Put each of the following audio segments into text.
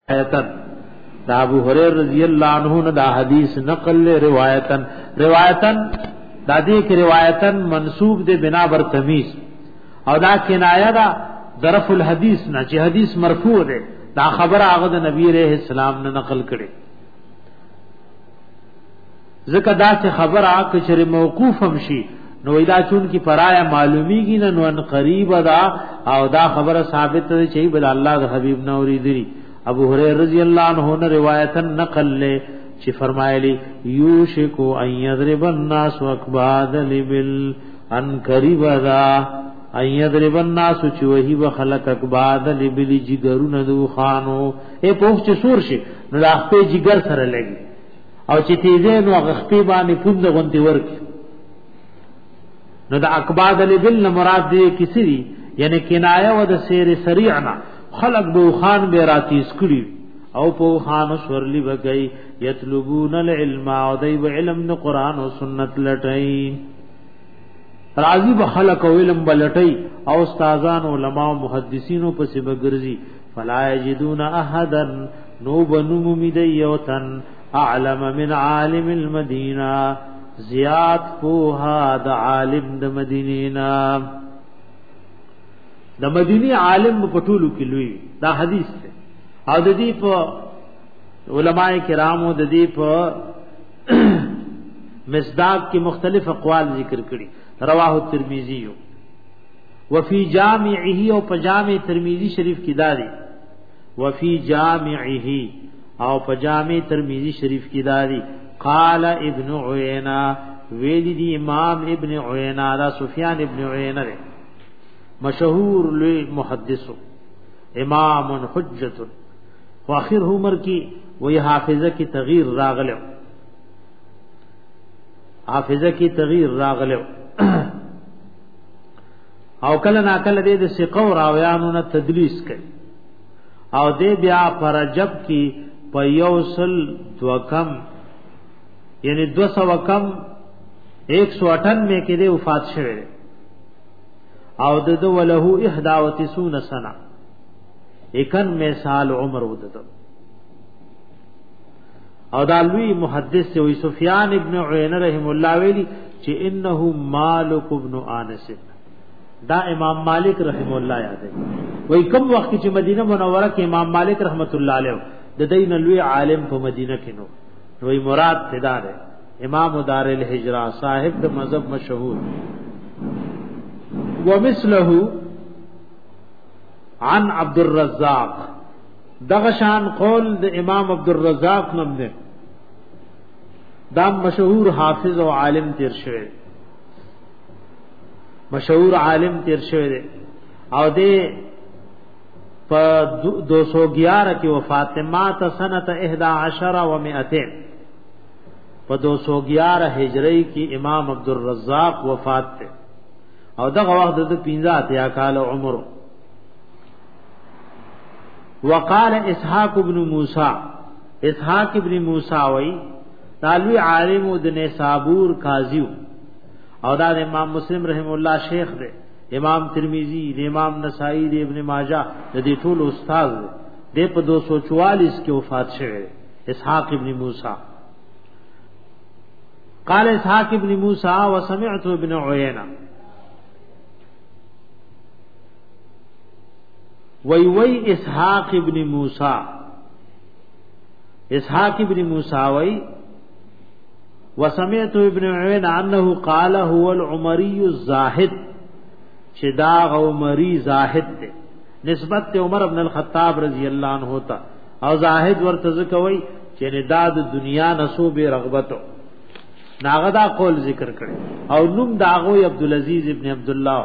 روایتن دا ابو هريره رضی اللہ عنہ نے دا حدیث نقل روایتن دا دې کې روایتن منسوب دے بنا بر تمیز او دا کنایه دا ظرف الحدیث نه چې حدیث مرفوع ده دا خبر هغه د نبی علیہ السلام نه نقل کړي ځکه دا چې خبر هغه چې موقوف هم شي نو دا چون کی پرایا معلومیږي نه نو ان قریب دا او دا خبره ثابت ده چې بل الله د حبیب نو ریدي ابو هريره رضی اللہ عنہ نے روایتن نقل لے چې فرمایلی یوشکو ان یضرب الناس اکباد لبل ان قریب دا ان یضرب الناس چې وਹੀ وخلق اکباد لبل جګرون دو خانو اے پوښ چې سور شي نو د خپل جګر سره لګي او چې تیزه نو غخپی باندې پوند غونتی ورکی نو د اکباد لبل مراد دې کسری یعنی کنایه و د سیر سریعنا خلق بو خان به راتیس کړي او په خان سورلی وگئی یطلبون العلم او دای علم د قران او سنت لټای راضی به خلق او علم بلټای او استادان علماء محدثینو پس بغرزی فلا یجدون احدا نو بنو میدیوتن اعلم من عالم المدینہ زیاد پوها د عالم د مدینینا د مدینی عالم په ټولو کې لوی دا حدیث ده او د دې په علماء کرامو د دې په مصداق کې مختلف اقوال ذکر کړي رواه ترمذی وفي جامعه او په جامع ترمذی شریف کې داري وفي جامعه او په جامع ترمذی شریف کې داري قال ابن عینہ ویلی دی امام ابن عینہ دا سفیان ابن عینہ مشہور لوی محدث امام حجت و اخر عمر کی وہی حافظہ کی تغییر راغلو او کله نا کله دې ثقو راویانو نه تدلیس کړي او دې بیا پر جب کی په یوصل دوکم یعنی 200 کم 198 کې دې وفات شوه او دد وله 91 سنه 91 سال عمر ودد او دالوی محدث وی سفیان ابن عینہ رحم الله ویلی چې انه مالک ابن انس دا امام مالک رحم الله یاد وی کوم وخت چې مدینه منوره کې امام مالک رحمت الله علیه د دین لوی عالم په مدینه کې نو وی مراد تدا ده امام دار الهجرہ صاحب د مذهب مشهور ومثله عن عبد الرزاق دغشان قول د امام عبد الرزاق نوم ده دا مشهور حافظ او عالم تیر شوی او ده په 211 کې وفات مات سنه 11 و 200 په 211 هجری کې امام عبد الرزاق وفات ته او دغه وخت د 15 یا کال عمر وقال اسحاق ابن موسی وی تعالی عالم د نسابور قاضی او دا امام مسلم رحم الله شیخ دے امام ترمذی امام نسائی دے ابن ماجہ د دې ټول استاد دے په 244 کې وفات شوه اسحاق ابن موسی قال اسحاق ابن موسی وسمعت ابن عینہ وی اسحاق ابن موسی وی وسمعت ابن عینہ انه قال هو العمری الزاهد شدا عمری زاهد دے نسبت عمر ابن الخطاب رضی اللہ عنہ ہوتا او زاهد ورته کوي چې نداد دنیا نسوب رغبتو ناغدا قول ذکر کړي او نوم داغو عبد العزيز ابن عبد الله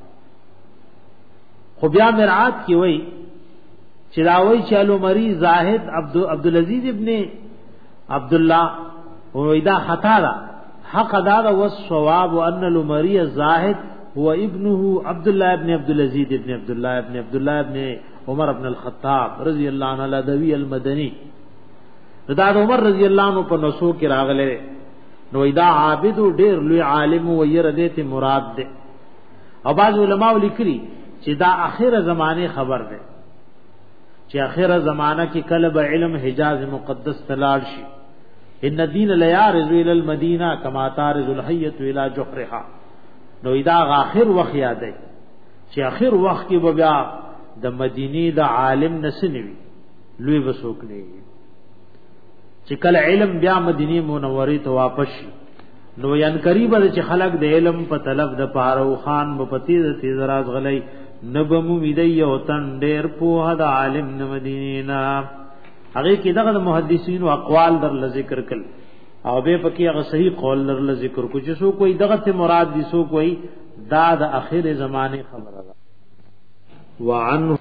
خو بیا مرعات کی وای چې دا وای چې عمری زاهد عبد العزيز ابن عبد الله وېدا خطا ده حق دا والصواب ان العمری الزاهد هو ابنه عبد الله ابن عبد العزيز ابن عبد الله ابن عمر ابن الخطاب رضی اللہ عنہ الادوی المدنی دا عمر رضی اللہ عنہ په نسو کې راغله نو دا عابد ډیر لوی عالم و ير دې مراد ده او بعض علماء لیکلي چې دا اخر زمانه خبر ده چې اخره زمانہ کې کله به علم حجاز مقدس تلال شي. ان الدين لا يعرض الى المدينه كما تعرض الحيه الى جحرها. نو دا اخر وخت یادای چې اخر وخت کې به بیا د مدینه د عالم نسنوي لوی وسوک نه چې کله علم بیا مدینه منوره ته واپس شي نو یان قریب چې خلق د علم په طلب د پاره خان په تیز راز غلې نبمو میدی او تن ډیر په د عالم د مدینه هغه کې دغه محدثین او اقوال در ذکر کړل او به پکې هغه صحیح قول در ذکر کو چې سو کوئی دغه ته مراد دي سو کوئی دا د اخر زمانه خبره ده. وعن